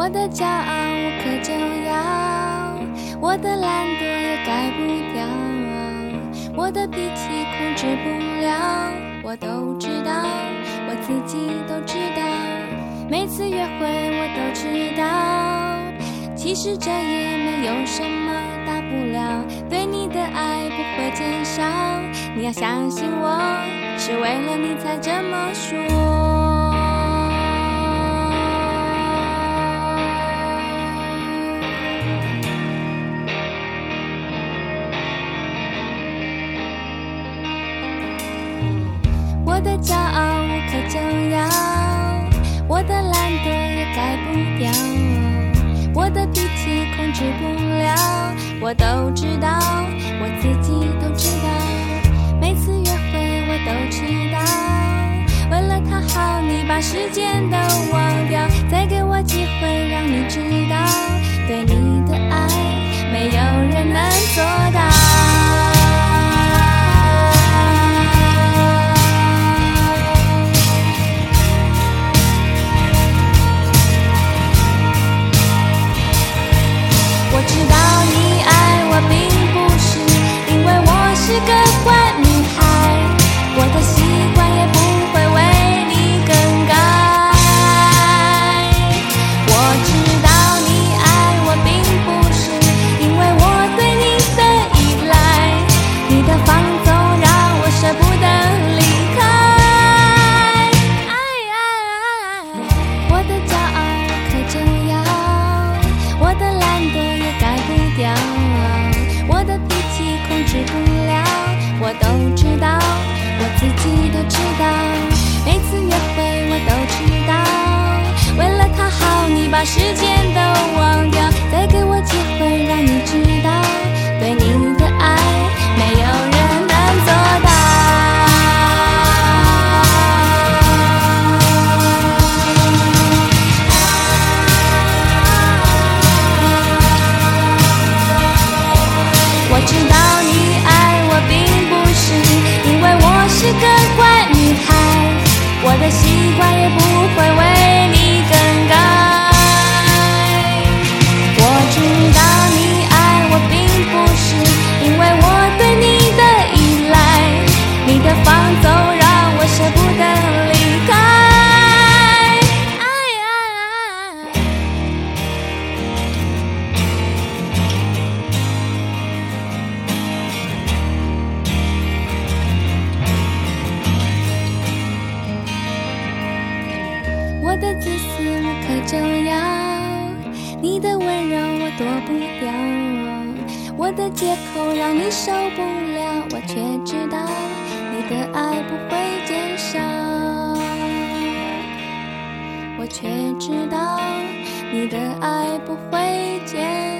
我的骄傲无可救药，我的懒惰也改不掉，我的脾气控制不了，我都知道，我自己都知道，每次约会我都知道，其实这也没有什么大不了，对你的爱不会减少，你要相信我，是为了你才这么说。我的骄傲无可救药，我的懒惰也改不掉，我的脾气控制不了，我都知道，我自己都知道，每次约会我都迟到，为了讨好你把时间都忘掉，再给我机会让你知道，对你的爱没有人能做到。我知道你爱我并不是因为我是个坏女孩，我的习惯也不会为你更改。我知道你爱我并不是因为我对你的依赖，你的放纵让我舍不得离开。我的骄傲无可救药，我的懒惰改不掉，我的脾气控制不了，我都知道，我自己都知道，每次约会我都迟到，为了讨好你把时间都忘掉，再给我机会让你知道，对你的爱没有人能做到。我知道你爱我并不是因为我是个坏女孩，我的习惯也不会为你更改。我知道你爱我并不是因为我对你的依赖，你的放纵让我舍不得离开。我的自私无可救药，你的温柔我躲不掉，我的借口让你受不了，我却知道你的爱不会减少，我却知道你的爱不会减少。